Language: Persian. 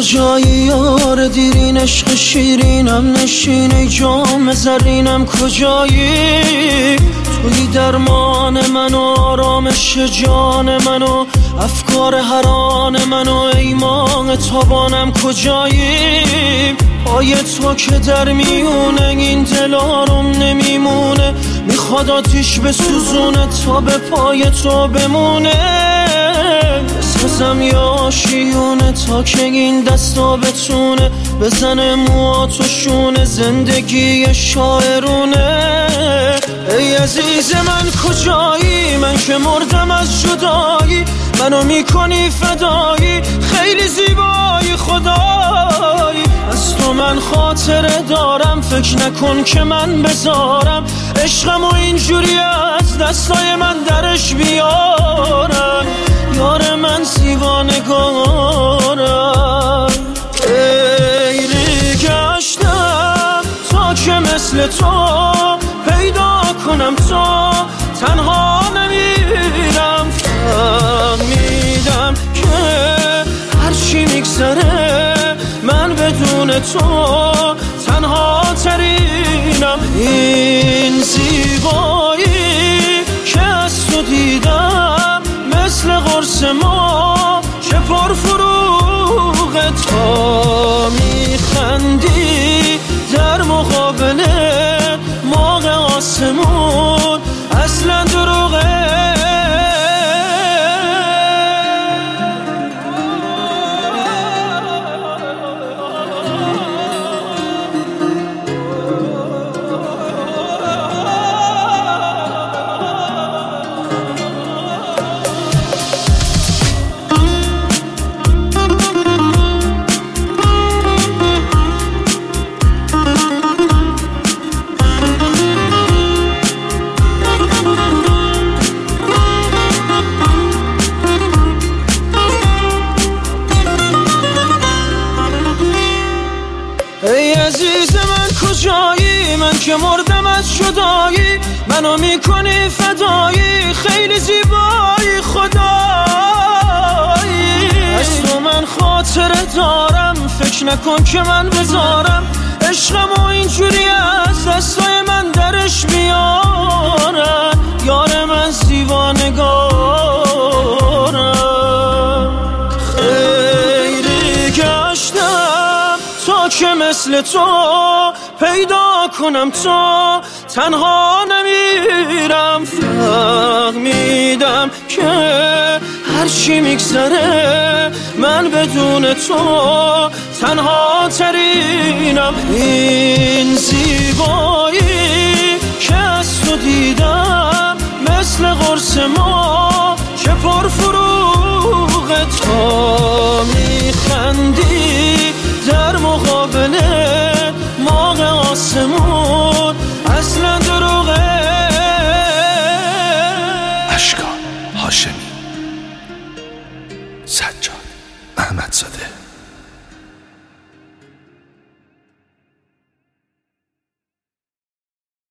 کجایی یار دیرین عشق شیرینم نشینه جام زرینم کجایی توی درمان من و آرامش جان من و افکار حران من و ایمان تابانم کجایی پای تو که در میونه این دل آروم نمیمونه میخواد آتیش بسوزونه تا به پای تو بمونه بسازم یا شیونه تا که این دستا بتونه بزنه موهاتو شونه زندگی شاعرونه ای عزیز من کجایی من که مردم از جدایی منو میکنی فدایی خیلی زیبایی خدایی از تو من خاطره دارم فکر نکن که من بذارم عشقم و اینجوری از دستای من درش بیارم یار من زیبانگارم خیلی گشتم تا که مثل تو پیدا کنم تو تنها نمیرم فهمیدم که هرچی میگذره من بدون تو تنها ترینم این زیبایی که از تو دیدم مثل قرص ما چه پرفروغ تا میخندی در مقابل ماه آسمون اصلا دروغه ای عزیز من کجایی من که مردم از جدایی منو میکنی فدایی خیلی زیبایی خدایی از تو من خاطره دارم فکر نکن که من بذارم عشقم و اینجوری از دستای من درش بیارم یار من زیبانگارم خیلی گشتم تا که مثل تو پیدا کنم تو تنها نمیرم فهمیدم که هرچی میگذره من بدون تو تنها ترینم این زیبایی که از تو دیدم مثل قرص ما چه پرفروغ